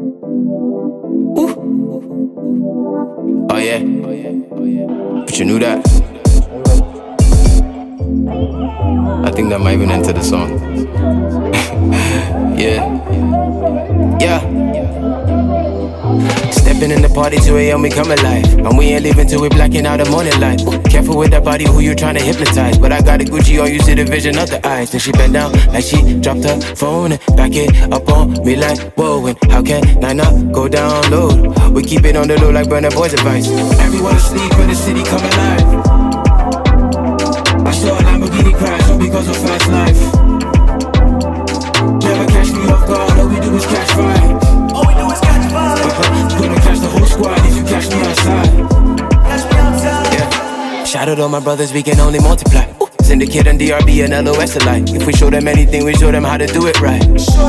Ooh. Oh yeah. But you knew that. I think that might even enter the song. Yeah. Stepping in the party 2 a.m. we come alive. And we ain't leaving till we blacking out the morning light. Careful with that body, who you trying to hypnotize. But I got a Gucci on, you see the vision of the eyes. Then she bent down like she dropped her phone and back it up on me like, whoa. And how can I not go down low? We keep it on the low like Burna Boy's advice. Everyone asleep but the city come alive. I saw a Lamborghini crash, all because of fast life. Never catch me off guard, all we do is catch fire. All we do is catch fire. Gonna catch the whole squad if you catch me outside. Catch me outside. Yeah. Shout out all my brothers, we can only multiply. Syndicate and DRB and LOS alike. If we show them anything, we show them how to do it right.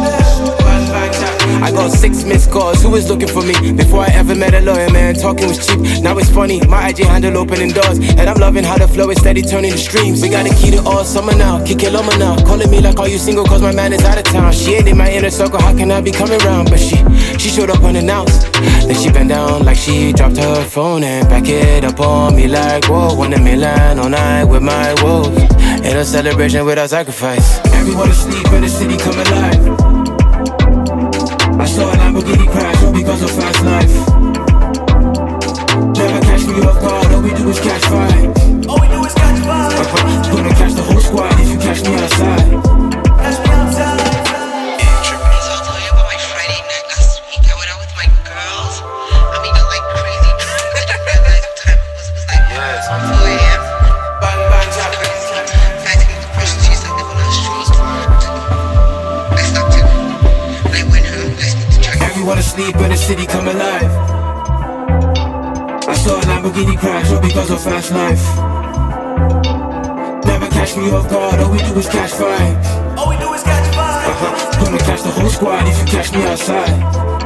I got 6 missed calls, who was looking for me? Before I ever met a lawyer, man, talking was cheap. Now it's funny, my IG handle opening doors. And I'm loving how the flow is steady turning the streams. We got a key to all summer now, kick it over now. Calling me like, are you single? Cause my man is out of town. She ain't in my inner circle, how can I be coming round? But she showed up unannounced. Then she bent down like she dropped her phone and back it up on me like, whoa. 1 million all night with my woes. Ain't a celebration without sacrifice. Everyone asleep but the city come alive. I saw a Lamborghini crash, all because of fast life. Never catch me off guard, all we do is catch fire. All we do is catch fire. Gonna catch the whole squad if you catch me outside. Catch me outside. So I'll tell you about my Friday night last week. I went out with my girls. I mean, not like crazy drunk. I didn't realize what time it was. It was like 4 a.m. I didn't brush teeth, I live on the street. I stopped it. And I went home. Everyone asleep but the city come alive. I saw a Lamborghini crash, all because of fast life. Never catch me off guard, all we do is catch fire. All we do is catch fire. Gonna catch the whole squad if you catch me outside.